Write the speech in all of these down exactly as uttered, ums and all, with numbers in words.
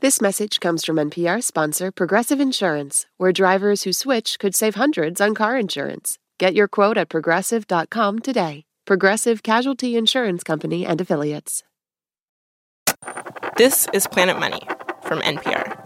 This message comes from N P R sponsor Progressive Insurance, where drivers who switch could save hundreds on car insurance. Get your quote at progressive dot com today. Progressive Casualty Insurance Company and Affiliates. This is Planet Money from N P R.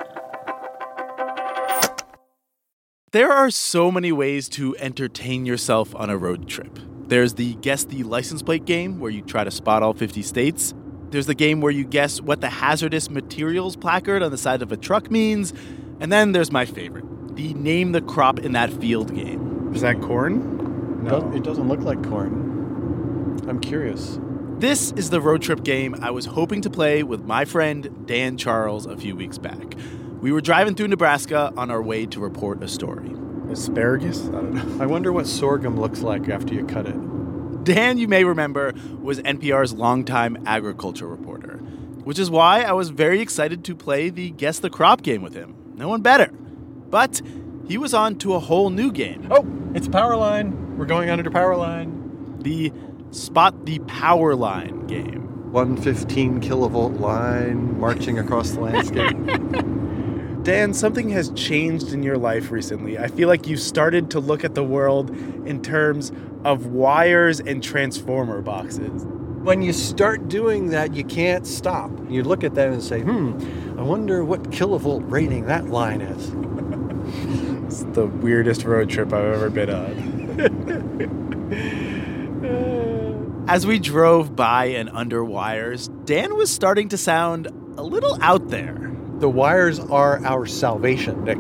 There are so many ways to entertain yourself on a road trip. There's the Guess the License Plate game, where you try to spot all fifty states. There's the game where you guess what the hazardous materials placard on the side of a truck means. And then there's my favorite, the Name the Crop in That Field game. Is that corn? No. It doesn't look like corn. I'm curious. This is the road trip game I was hoping to play with my friend Dan Charles a few weeks back. We were driving through Nebraska on our way to report a story. Asparagus? I don't know. I wonder what sorghum looks like after you cut it. Dan, you may remember, was N P R's longtime agriculture reporter, which is why I was very excited to play the Guess the Crop game with him. No one better. But he was on to a whole new game. Oh, it's power line. We're going under power line. The Spot the Power Line game. one fifteen kilovolt line marching across the landscape. Dan, something has changed in your life recently. I feel like you started to look at the world in terms of wires and transformer boxes. When you start doing that, you can't stop. You look at them and say, hmm, I wonder what kilovolt rating that line is. It's the weirdest road trip I've ever been on. As we drove by and under wires, Dan was starting to sound a little out there. The wires are our salvation, Nick.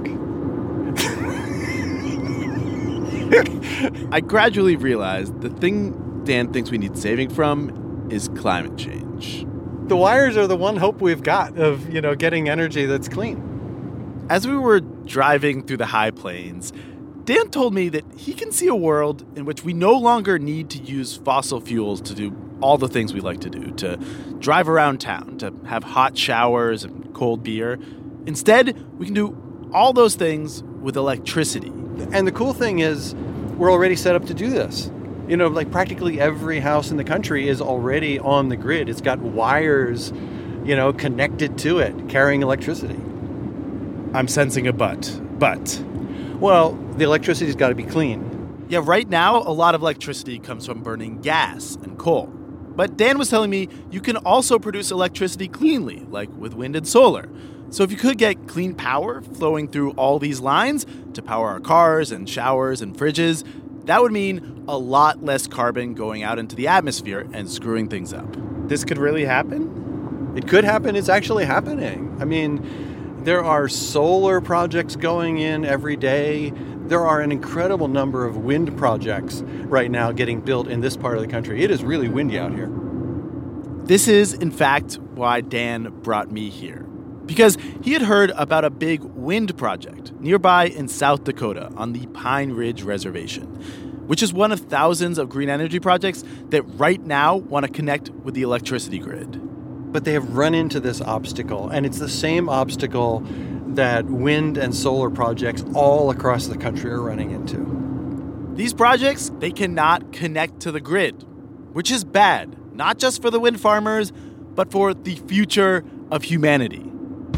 I gradually realized the thing Dan thinks we need saving from is climate change. The wires are the one hope we've got of, you know, getting energy that's clean. As we were driving through the high plains, Dan told me that he can see a world in which we no longer need to use fossil fuels to do all the things we like to do, to drive around town, to have hot showers and cold beer. Instead, we can do all those things with electricity. And the cool thing is, we're already set up to do this. You know, like practically every house in the country is already on the grid. It's got wires, you know, connected to it, carrying electricity. I'm sensing a but. But. Well, the electricity's got to be clean. Yeah, right now, a lot of electricity comes from burning gas and coal. But Dan was telling me you can also produce electricity cleanly, like with wind and solar. So if you could get clean power flowing through all these lines to power our cars and showers and fridges, that would mean a lot less carbon going out into the atmosphere and screwing things up. This could really happen? It could happen. It's actually happening. I mean, there are solar projects going in every day. There are an incredible number of wind projects right now getting built in this part of the country. It is really windy out here. This is, in fact, why Dan brought me here. Because he had heard about a big wind project nearby in South Dakota on the Pine Ridge Reservation, which is one of thousands of green energy projects that right now want to connect with the electricity grid. But they have run into this obstacle, and it's the same obstacle that wind and solar projects all across the country are running into. These projects, they cannot connect to the grid, which is bad, not just for the wind farmers, but for the future of humanity.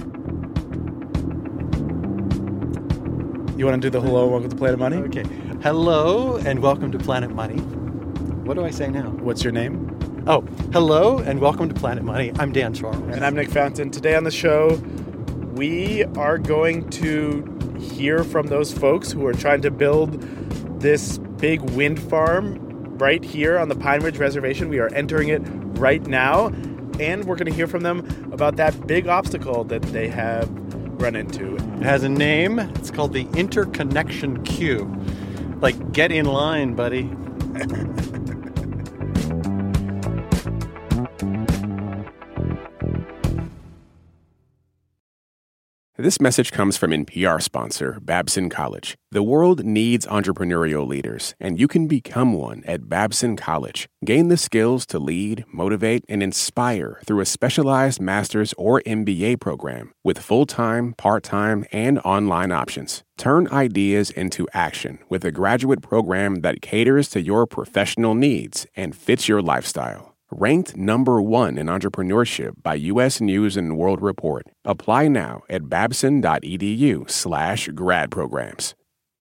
You want to do the hello and welcome to Planet Money? Okay. Hello and welcome to Planet Money. What do I say now? What's your name? Oh, hello and welcome to Planet Money. I'm Dan Charles. And I'm Nick Fountain. Today on the show, we are going to hear from those folks who are trying to build this big wind farm right here on the Pine Ridge Reservation. We are entering it right now, and we're going to hear from them about that big obstacle that they have run into. It has a name. It's called the interconnection queue. Like, get in line, buddy. This message comes from N P R sponsor Babson College. The world needs entrepreneurial leaders, and you can become one at Babson College. Gain the skills to lead, motivate, and inspire through a specialized master's or M B A program with full-time, part-time, and online options. Turn ideas into action with a graduate program that caters to your professional needs and fits your lifestyle. Ranked number one in entrepreneurship by U S News and World Report. Apply now at babson.edu slash grad programs.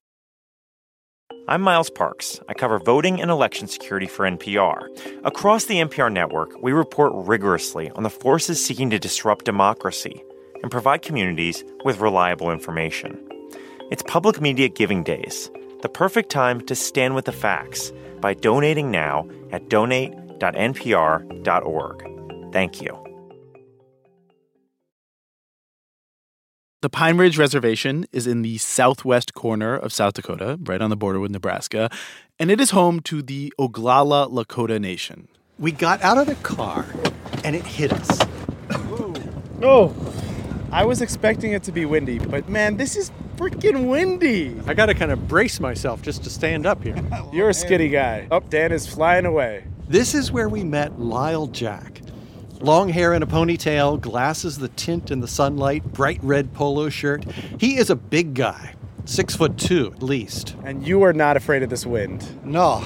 I'm Miles Parks. I cover voting and election security for N P R. Across the N P R network, we report rigorously on the forces seeking to disrupt democracy and provide communities with reliable information. It's Public Media Giving Days, the perfect time to stand with the facts by donating now at donate dot n p r dot org. Thank you. The Pine Ridge Reservation is in the southwest corner of South Dakota, right on the border with Nebraska, and it is home to the Oglala Lakota Nation. We got out of the car, and it hit us. Oh, I was expecting it to be windy, but man, this is freaking windy. I got to kind of brace myself just to stand up here. You're a skinny guy. Oh, Dan is flying away. This is where we met Lyle Jack. Long hair in a ponytail, glasses the tint in the sunlight, bright red polo shirt. He is a big guy, six foot two at least. And you are not afraid of this wind? No.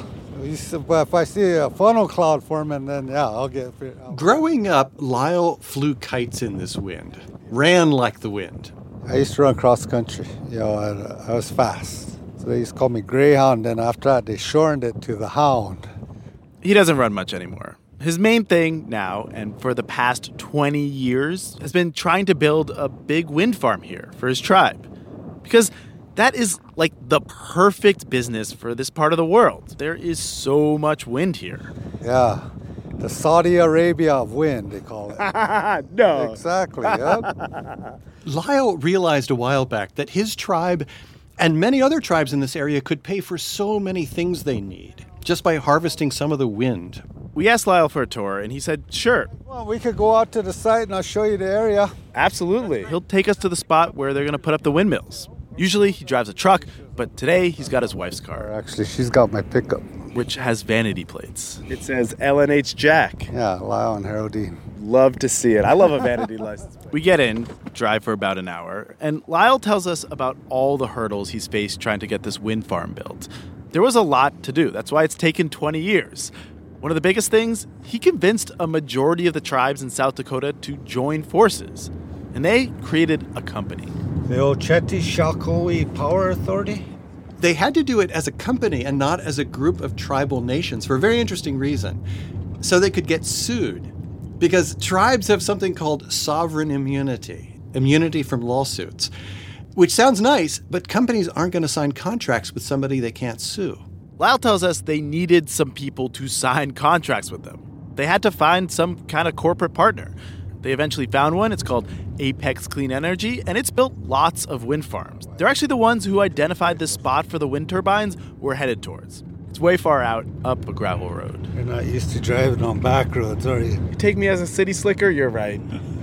If I see a funnel cloud forming, then yeah, I'll get it. Growing up, Lyle flew kites in this wind, ran like the wind. I used to run cross country. You know, I, I was fast. So they used to call me Greyhound, and after that, they shortened it to the Hound. He doesn't run much anymore. His main thing now, and for the past twenty years, has been trying to build a big wind farm here for his tribe. Because that is like the perfect business for this part of the world. There is so much wind here. Yeah, the Saudi Arabia of wind, they call it. No. Exactly, yep. Lyle realized a while back that his tribe and many other tribes in this area could pay for so many things they need just by harvesting some of the wind. We asked Lyle for a tour, and he said, sure. Well, we could go out to the site, and I'll show you the area. Absolutely. He'll take us to the spot where they're going to put up the windmills. Usually he drives a truck, but today he's got his wife's car. Actually, she's got my pickup. Which has vanity plates. It says L N H Jack. Yeah, Lyle and Haroldine. Love to see it. I love a vanity license plate. We get in, drive for about an hour, and Lyle tells us about all the hurdles he's faced trying to get this wind farm built. There was a lot to do. That's why it's taken twenty years. One of the biggest things, he convinced a majority of the tribes in South Dakota to join forces. And they created a company. The Oceti-Sakowee Power Authority? They had to do it as a company and not as a group of tribal nations for a very interesting reason. So they could get sued. Because tribes have something called sovereign immunity, immunity from lawsuits. Which sounds nice, but companies aren't going to sign contracts with somebody they can't sue. Lyle tells us they needed some people to sign contracts with them. They had to find some kind of corporate partner. They eventually found one. It's called Apex Clean Energy, and it's built lots of wind farms. They're actually the ones who identified the spot for the wind turbines we're headed towards. It's way far out, up a gravel road. You're not used to driving on back roads, are you? You take me as a city slicker? You're right.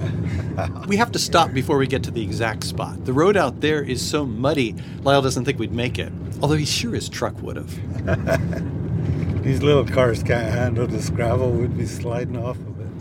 We have to stop before we get to the exact spot. The road out there is so muddy, Lyle doesn't think we'd make it. Although he's sure his truck would have. These little cars can't handle this gravel. We'd be sliding off of it.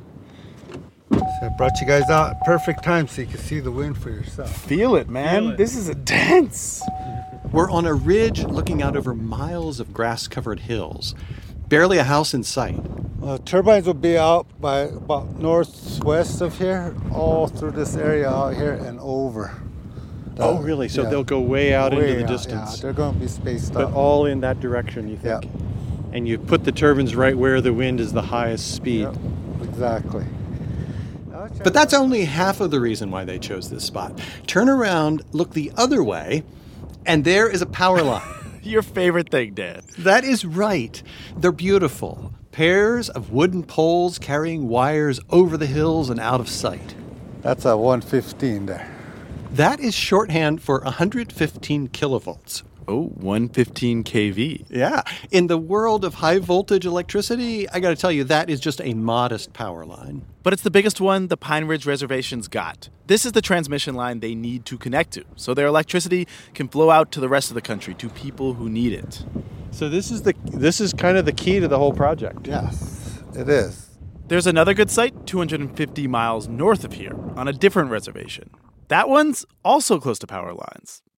So I brought you guys out at perfect time so you can see the wind for yourself. Feel it, man. Feel it. This is intense. We're on a ridge looking out over miles of grass-covered hills. Barely a house in sight. Well, turbines will be out by about northwest of here, all through this area out here and over. The, oh, really? So yeah, they'll go way out way into the out, distance. Yeah, they're going to be spaced but out. But all in that direction, you think? Yeah. And you put the turbines right where the wind is the highest speed. Yep, exactly. But that's only half of the reason why they chose this spot. Turn around, look the other way, and there is a power line. Your favorite thing, Dan. That is right. They're beautiful. Pairs of wooden poles carrying wires over the hills and out of sight. That's a one fifteen there. That is shorthand for one hundred fifteen kilovolts. Oh, one fifteen K V. Yeah. In the world of high voltage electricity, I got to tell you, that is just a modest power line. But it's the biggest one the Pine Ridge Reservation's got. This is the transmission line they need to connect to, so their electricity can flow out to the rest of the country, to people who need it. So this is the this is kind of the key to the whole project. Yes, it is. There's another good site two hundred fifty miles north of here on a different reservation. That one's also close to power lines.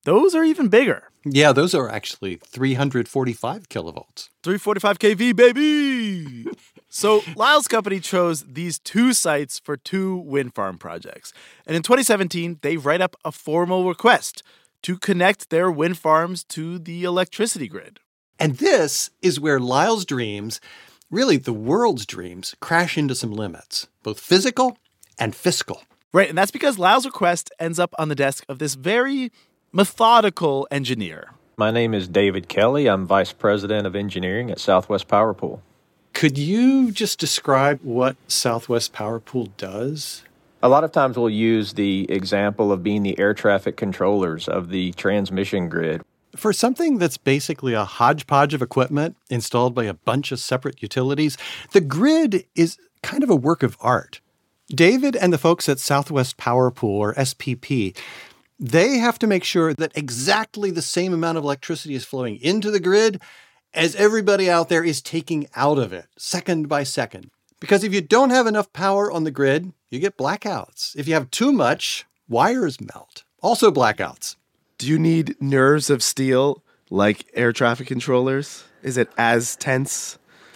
those are even bigger. Yeah, those are actually three hundred forty-five kilovolts. three forty-five K V, baby! So Lyle's company chose these two sites for two wind farm projects. And in twenty seventeen, they write up a formal request to connect their wind farms to the electricity grid. And this is where Lyle's dreams, really the world's dreams, crash into some limits, both physical and fiscal. Right, and that's because Lyle's request ends up on the desk of this very methodical engineer. My name is David Kelly. I'm Vice President of Engineering at Southwest Power Pool. Could you just describe what Southwest Power Pool does? A lot of times we'll use the example of being the air traffic controllers of the transmission grid. For something that's basically a hodgepodge of equipment installed by a bunch of separate utilities, the grid is kind of a work of art. David and the folks at Southwest Power Pool, or S P P, they have to make sure that exactly the same amount of electricity is flowing into the grid as everybody out there is taking out of it, second by second. Because if you don't have enough power on the grid, you get blackouts. If you have too much, wires melt. Also blackouts. Do you need nerves of steel like air traffic controllers? Is it as tense?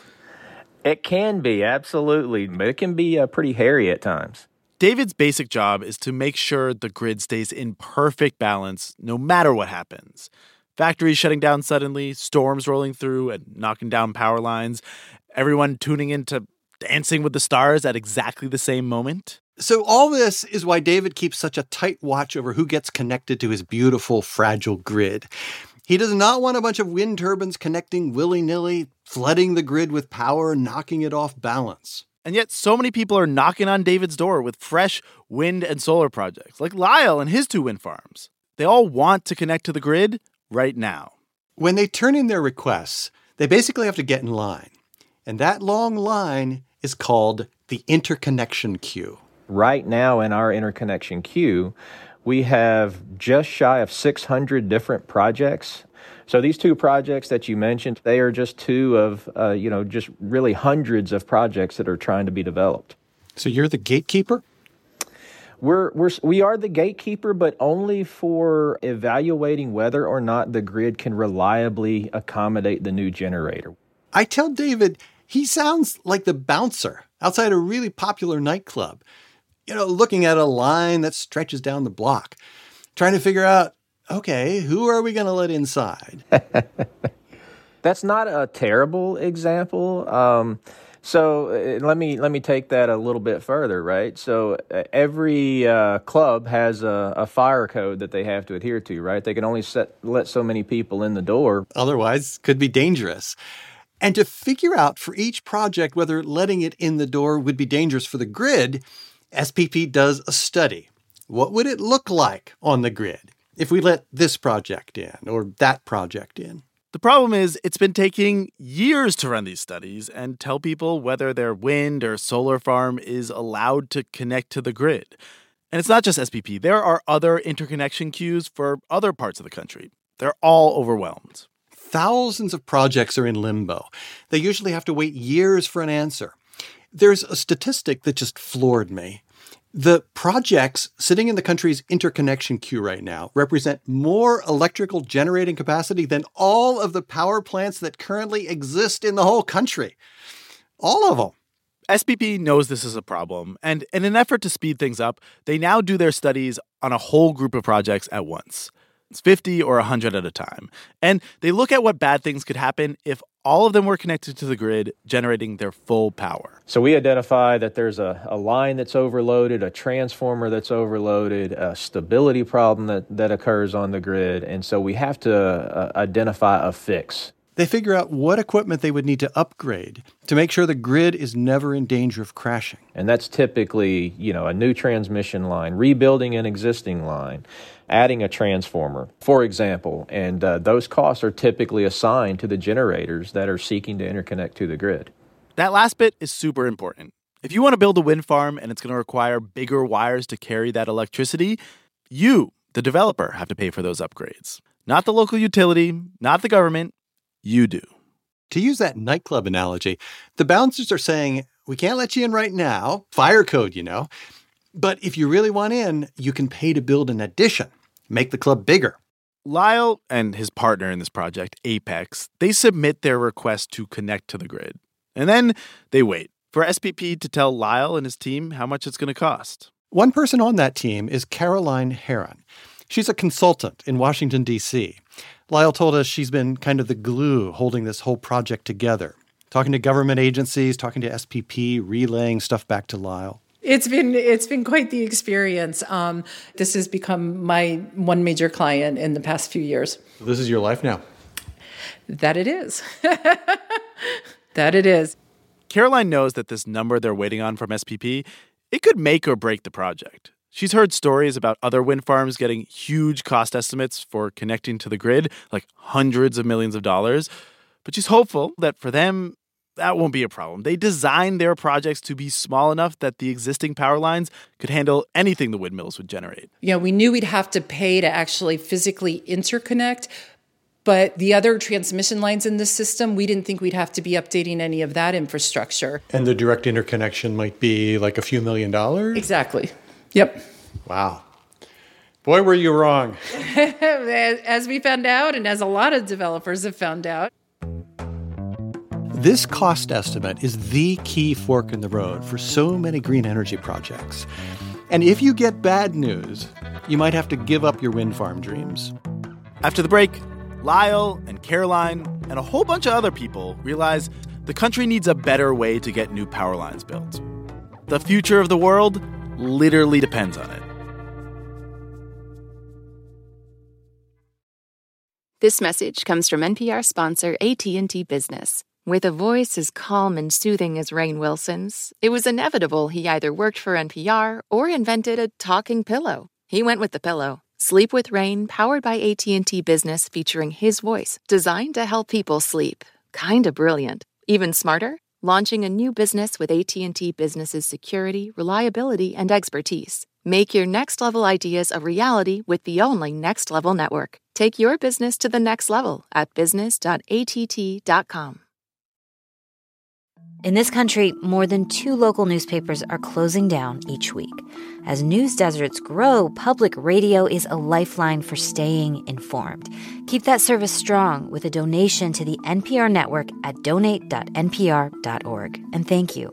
It can be, absolutely, but it can be uh, pretty hairy at times. David's basic job is to make sure the grid stays in perfect balance no matter what happens. Factories shutting down suddenly, storms rolling through and knocking down power lines, everyone tuning into Dancing with the Stars at exactly the same moment. So all this is why David keeps such a tight watch over who gets connected to his beautiful, fragile grid. He does not want a bunch of wind turbines connecting willy-nilly, flooding the grid with power, knocking it off balance. And yet so many people are knocking on David's door with fresh wind and solar projects, like Lyle and his two wind farms. They all want to connect to the grid right now. When they turn in their requests, they basically have to get in line. And that long line is called the interconnection queue. Right now in our interconnection queue, we have just shy of six hundred different projects. So these two projects that you mentioned, they are just two of, uh, you know, just really hundreds of projects that are trying to be developed. So you're the gatekeeper? We're, we're, we are the gatekeeper, but only for evaluating whether or not the grid can reliably accommodate the new generator. I tell David he sounds like the bouncer outside a really popular nightclub, you know, looking at a line that stretches down the block, trying to figure out, okay, who are we going to let inside? That's not a terrible example. Um, so uh, let me let me take that a little bit further, right? So uh, every uh, club has a, a fire code that they have to adhere to, right? They can only set, let so many people in the door. Otherwise, could be dangerous. And to figure out for each project whether letting it in the door would be dangerous for the grid, S P P does a study. What would it look like on the grid if we let this project in or that project in? The problem is it's been taking years to run these studies and tell people whether their wind or solar farm is allowed to connect to the grid. And it's not just S P P. There are other interconnection queues for other parts of the country. They're all overwhelmed. Thousands of projects are in limbo. They usually have to wait years for an answer. There's a statistic that just floored me. The projects sitting in the country's interconnection queue right now represent more electrical generating capacity than all of the power plants that currently exist in the whole country. All of them. S P P knows this is a problem, and in an effort to speed things up, they now do their studies on a whole group of projects at once. It's fifty or one hundred at a time. And they look at what bad things could happen if all of them were connected to the grid, generating their full power. So we identify that there's a, a line that's overloaded, a transformer that's overloaded, a stability problem that, that occurs on the grid. And so we have to uh, identify a fix. They figure out what equipment they would need to upgrade to make sure the grid is never in danger of crashing. And that's typically, you know, a new transmission line, rebuilding an existing line, adding a transformer, for example. And uh, those costs are typically assigned to the generators that are seeking to interconnect to the grid. That last bit is super important. If you want to build a wind farm and it's going to require bigger wires to carry that electricity, you, the developer, have to pay for those upgrades. Not the local utility, not the government. You do. To use that nightclub analogy, the bouncers are saying, we can't let you in right now, fire code, you know, but if you really want in, you can pay to build an addition, make the club bigger. Lyle and his partner in this project, Apex, they submit their request to connect to the grid. And then they wait for S P P to tell Lyle and his team how much it's going to cost. One person on that team is Caroline Herron. She's a consultant in Washington, D C. Lyle told us she's been kind of the glue holding this whole project together, talking to government agencies, talking to S P P, relaying stuff back to Lyle. It's been it's been quite the experience. Um, this has become my one major client in the past few years. This is your life now. That it is. That it is. Caroline knows that this number they're waiting on from S P P, it could make or break the project. She's heard stories about other wind farms getting huge cost estimates for connecting to the grid, like hundreds of millions of dollars. But she's hopeful that for them, that won't be a problem. They designed their projects to be small enough that the existing power lines could handle anything the windmills would generate. You know, we knew we'd have to pay to actually physically interconnect, but the other transmission lines in the system, we didn't think we'd have to be updating any of that infrastructure. And the direct interconnection might be like a few million dollars? Exactly. Yep. Wow. Boy, were you wrong. As we found out, and as a lot of developers have found out. This cost estimate is the key fork in the road for so many green energy projects. And if you get bad news, you might have to give up your wind farm dreams. After the break, Lyle and Caroline and a whole bunch of other people realize the country needs a better way to get new power lines built. The future of the world literally depends on it. This message comes from N P R sponsor A T and T Business. With a voice as calm and soothing as Rainn Wilson's, it was inevitable he either worked for N P R or invented a talking pillow. He went with the pillow. Sleep with Rainn, powered by A T and T Business, featuring his voice, designed to help people sleep. Kinda brilliant. Even smarter? Launching a new business with A T and T Business's security, reliability, and expertise. Make your next-level ideas a reality with the only Next Level network. Take your business to the next level at business dot A T T dot com. In this country, more than two local newspapers are closing down each week. As news deserts grow, public radio is a lifeline for staying informed. Keep that service strong with a donation to the N P R network at donate dot N P R dot org. And thank you.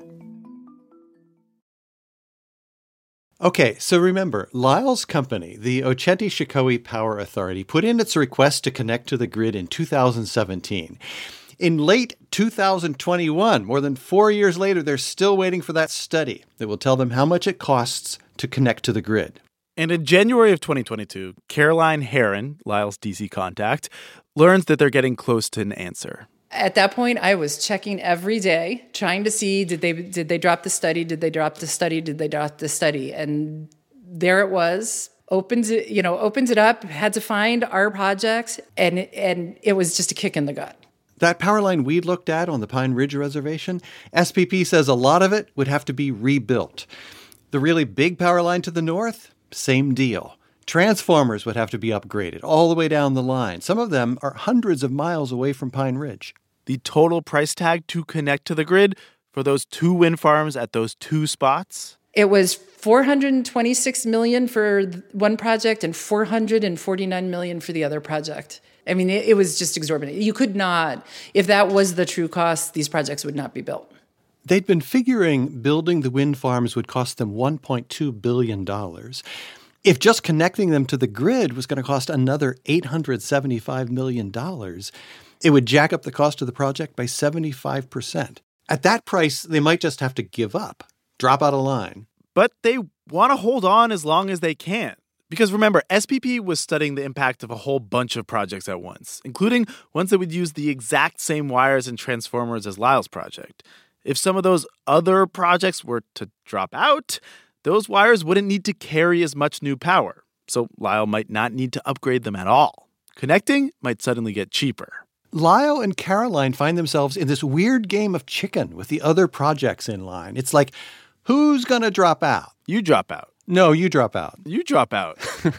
Okay, so remember, Lyle's company, the Oceti-Sakowee Power Authority, put in its request to connect to the grid in two thousand seventeen. In late two thousand twenty-one, more than four years later, they're still waiting for that study that will tell them how much it costs to connect to the grid. And in January of twenty twenty-two, Caroline Herron, Lyle's D C contact, learns that they're getting close to an answer. At that point, I was checking every day, trying to see, did they did they drop the study? Did they drop the study? Did they drop the study? And there it was. Opens it, you know, opens it up, had to find our projects, and and it was just a kick in the gut. That power line we looked at on the Pine Ridge Reservation, S P P says a lot of it would have to be rebuilt. The really big power line to the north, same deal. Transformers would have to be upgraded all the way down the line. Some of them are hundreds of miles away from Pine Ridge. The total price tag to connect to the grid for those two wind farms at those two spots? It was four hundred twenty-six million dollars for one project and four hundred forty-nine million dollars for the other project. I mean, it, it was just exorbitant. You could not, if that was the true cost, these projects would not be built. They'd been figuring building the wind farms would cost them one point two billion dollars. If just connecting them to the grid was going to cost another eight hundred seventy-five million dollars, it would jack up the cost of the project by seventy-five percent. At that price, they might just have to give up, drop out of line. But they want to hold on as long as they can. Because remember, S P P was studying the impact of a whole bunch of projects at once, including ones that would use the exact same wires and transformers as Lyle's project. If some of those other projects were to drop out, those wires wouldn't need to carry as much new power, so Lyle might not need to upgrade them at all. Connecting might suddenly get cheaper. Lyle and Caroline find themselves in this weird game of chicken with the other projects in line. It's like, who's going to drop out? You drop out. No, you drop out. You drop out.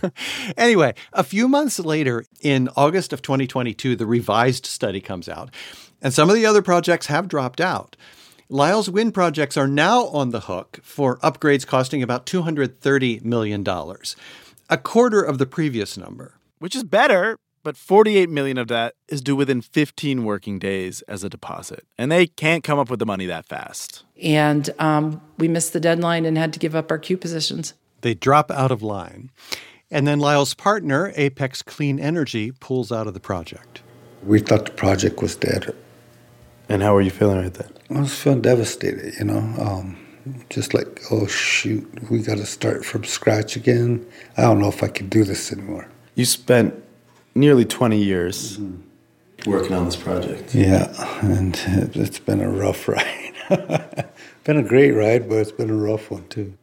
Anyway, a few months later, in August of twenty twenty-two, the revised study comes out, and some of the other projects have dropped out. Lyle's wind projects are now on the hook for upgrades costing about two hundred thirty million dollars, a quarter of the previous number. Which is better, But forty-eight million dollars of that is due within fifteen working days as a deposit. And they can't come up with the money that fast. And um, we missed the deadline and had to give up our queue positions. They drop out of line. And then Lyle's partner, Apex Clean Energy, pulls out of the project. We thought the project was dead. And how were you feeling right then? I was feeling devastated, you know. Um, just like, oh, shoot, we got to start from scratch again. I don't know if I can do this anymore. You spent nearly twenty years mm-hmm. working on this project. Yeah, and it's been a rough ride. Been a great ride, but it's been a rough one, too.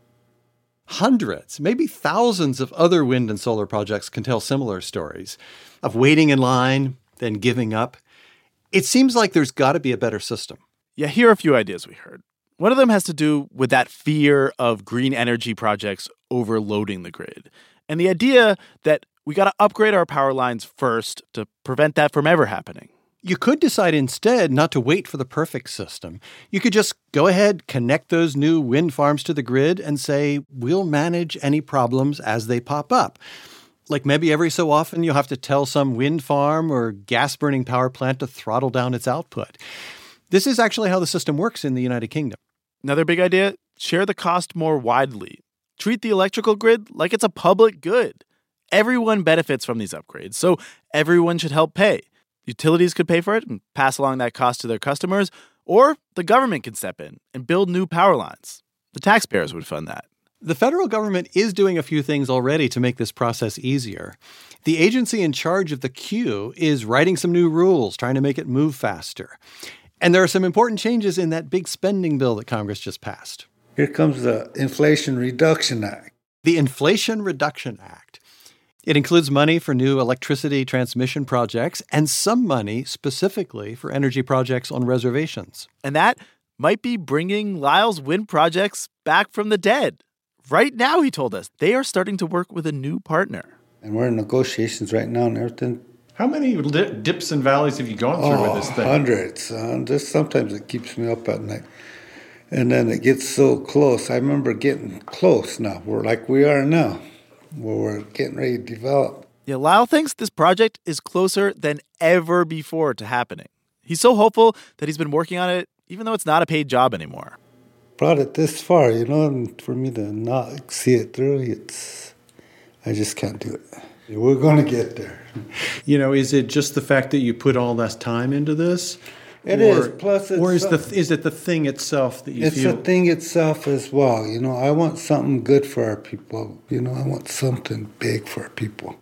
Hundreds, maybe thousands of other wind and solar projects can tell similar stories of waiting in line, then giving up. It seems like there's got to be a better system. Yeah, here are a few ideas we heard. One of them has to do with that fear of green energy projects overloading the grid. And the idea that we got to upgrade our power lines first to prevent that from ever happening. You could decide instead not to wait for the perfect system. You could just go ahead, connect those new wind farms to the grid and say, we'll manage any problems as they pop up. Like maybe every so often you'll have to tell some wind farm or gas-burning power plant to throttle down its output. This is actually how the system works in the United Kingdom. Another big idea, share the cost more widely. Treat the electrical grid like it's a public good. Everyone benefits from these upgrades, so everyone should help pay. Utilities could pay for it and pass along that cost to their customers, or the government can step in and build new power lines. The taxpayers would fund that. The federal government is doing a few things already to make this process easier. The agency in charge of the queue is writing some new rules, trying to make it move faster. And there are some important changes in that big spending bill that Congress just passed. Here comes the Inflation Reduction Act. The Inflation Reduction Act. It includes money for new electricity transmission projects and some money specifically for energy projects on reservations. And that might be bringing Lyle's wind projects back from the dead. Right now, he told us, they are starting to work with a new partner. And we're in negotiations right now and everything. How many dips and valleys have you gone through oh, with this thing? Hundreds. Uh, just sometimes it keeps me up at night. And then it gets so close. I remember getting close now. We're like we are now. Where we're getting ready to develop. Yeah, Lyle thinks this project is closer than ever before to happening. He's so hopeful that he's been working on it, even though it's not a paid job anymore. Brought it this far, you know, and for me to not see it through, it's, I just can't do it. We're going to get there. You know, is it just the fact that you put all this time into this? It or, is. Plus, it's or is the is it the thing itself that you it's feel? It's the thing itself as well. You know, I want something good for our people. You know, I want something big for our people.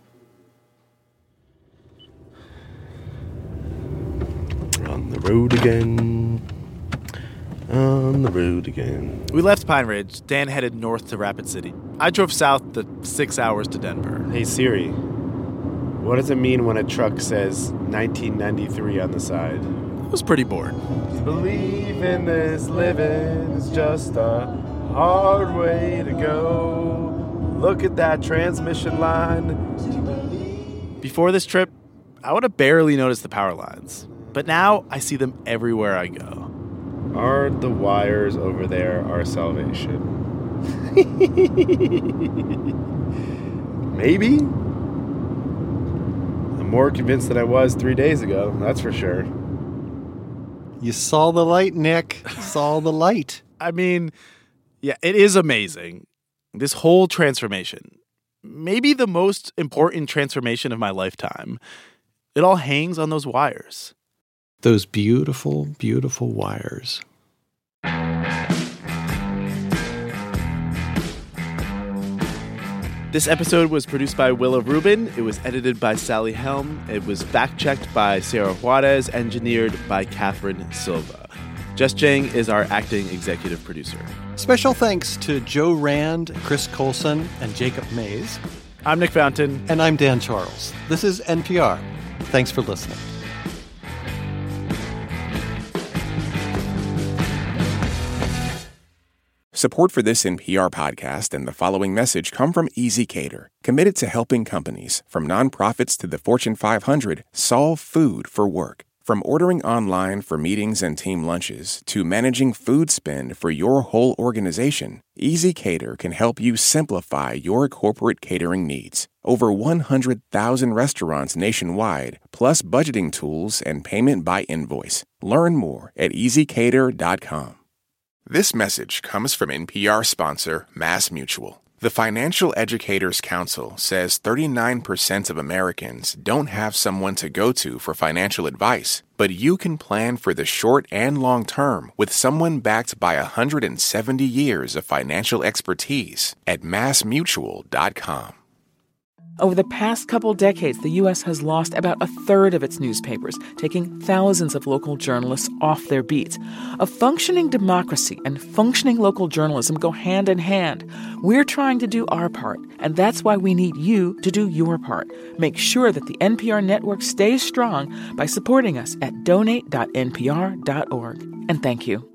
On the road again. On the road again. We left Pine Ridge. Dan headed north to Rapid City. I drove south the six hours to Denver. Hey, Siri. What does it mean when a truck says nineteen ninety-three on the side? I was pretty bored. Believe in this living is just a hard way to go. Look at that transmission line. Before this trip, I would have barely noticed the power lines. But now I see them everywhere I go. Are the wires over there our salvation? Maybe. I'm more convinced than I was three days ago, that's for sure. You saw the light, Nick. Saw the light. I mean, yeah, it is amazing. This whole transformation. Maybe the most important transformation of my lifetime. It all hangs on those wires. Those beautiful, beautiful wires. This episode was produced by Willa Rubin. It was edited by Sally Helm. It was fact-checked by Sarah Juarez, engineered by Catherine Silva. Jess Jang is our acting executive producer. Special thanks to Joe Rand, Chris Colson, and Jacob Mays. I'm Nick Fountain. And I'm Dan Charles. This is N P R. Thanks for listening. Support for this N P R podcast and the following message come from ezCater, committed to helping companies, from nonprofits to the Fortune five hundred, solve food for work. From ordering online for meetings and team lunches to managing food spend for your whole organization, ezCater can help you simplify your corporate catering needs. Over one hundred thousand restaurants nationwide, plus budgeting tools and payment by invoice. Learn more at easy cater dot com. This message comes from N P R sponsor MassMutual. The Financial Educators Council says thirty-nine percent of Americans don't have someone to go to for financial advice, but you can plan for the short and long term with someone backed by one hundred seventy years of financial expertise at mass mutual dot com. Over the past couple decades, the U S has lost about a third of its newspapers, taking thousands of local journalists off their beats. A functioning democracy and functioning local journalism go hand in hand. We're trying to do our part, and that's why we need you to do your part. Make sure that the N P R network stays strong by supporting us at donate dot n p r dot org. And thank you.